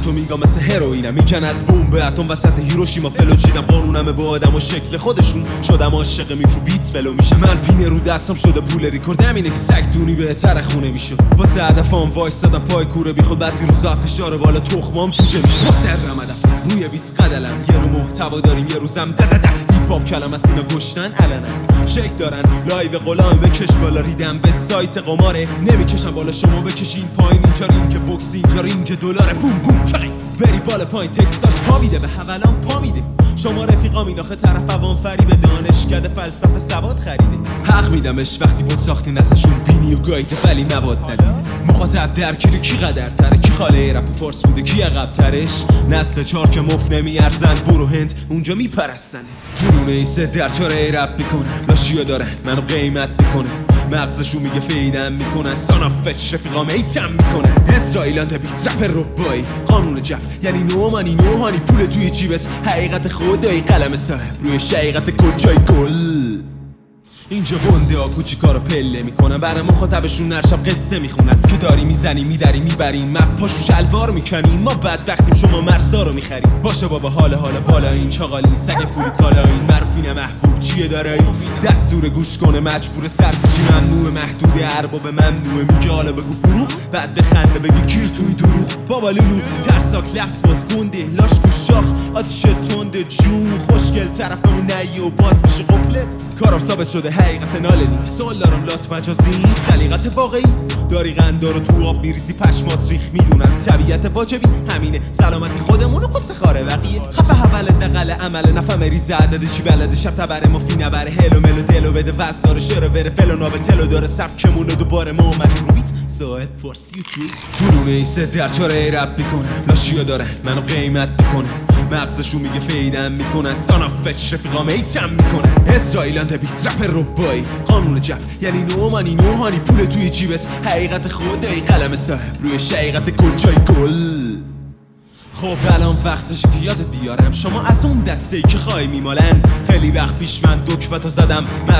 اتمیگا مثل هروئینم میکن از بمب اتم وسط هیروشیما فلو چیدم قانونمه با آدم و شکل خودشون شدم عاشق میکرو بیت فلو میشه من پینه رو دستم شده پول ریکورد همینه که سگ دونی بهتر خونه میشه واسه هدفام وایسادم پای کوره بیخود بعضی روزا فشار بالا تخمام جوجه میشه واسه هدفم روی بیت قدلم یه رو محتوا داریم یه روزم دددد هیپ هاپ کلام از اینا گشتن علنا شک دارن لایو غلام بکش بالا ریدم به سایت قماره نمیکشم بالا شما بکشین پایین اینجا ریم که بوکس اینجا ریم که دلار بوم بوم چقی بری بالا پایین تکستاش پا میده به حولان پا میده شما رفیقام این آخه طرف عوام فریب دانشکده فلسفه سواد خریده حق میدمش وقتی بود ساختین ازشون بینی و گایده ولی مواد ندیده مخاطب درگیری کی قدر تره کی خاله رپ فارس بوده کی عقب ترش نسل چار که مف نمیارزند برو هند اونجا میپرستنت جنون ایسه در چاره رپ میکنن لاشیا دارن منو قیمت میکنه مغزشون میگه فیدم میکنن سانا فچ رفیقام ایتم میکنن اسرائیلان بیت رپ روبای قانون جف یعنی نو مانی نو هانی پول توی جیبت حقیقت خدایی قلم صاحب روی شقیقت کجای گل اینجا بنده ها کوچیکارو پله میکنن برای مخاطبشون هر شب قصه میخونن که داری میزنی میدری میبریم مپ پاشو شلوار میکنیم ما بدبختیم شما مرزا رو میخریم باشه بابا حال بالا این چاقالی سگ پولی کالا این معروفین محبوب چیه داره این دستور گوش کنه مجبور سرکوچی ممنوع محدود ارباب ممنوعه میگه حالا بگو فروغ بعد بخنده بگی کیر توی دروغ بابا لولو ترساک لحظ باز گنده لاش تو شاخ آتیش تنده جون خوشگل طرفمون نهی و باز میشه قفله کارم ثابت شده حقیقت ناله نی سوال دارم لات مجازی سلیقت واقعی داری قندارو تو آب میریزی پشمات ریخ میدونن طبیعت واجبی همینه سلامتی خودمونو قصه خاره بقیه خفه حول دقل عمل نفهم ریزه عدد چی بلده شب تبره مفی نبره هلو ملو دلو بده وز داره شروع بره فلو نابه تلو داره سبکمونو دوباره ما اومدیم رو بیت صاحب فارسی یوتیوب جنون ایسه در چاره رپ میکنن لاشیا دارن منو قیمت میکنن مغزشون میگه فیدم میکنن سانا فچ رفیقام ایتم میکنن اسرائیلان بیت رپ روبای قانون جف یعنی نو مانی نو هانی پول توی جیبت حقیقت خدایی قلم صاحب روی شقیقت کجای گل خب الان وقتشه که یادت بیارم شما از اون دسته ای که خواهی میمالن خیلی وقت پیش من دکمتو زدم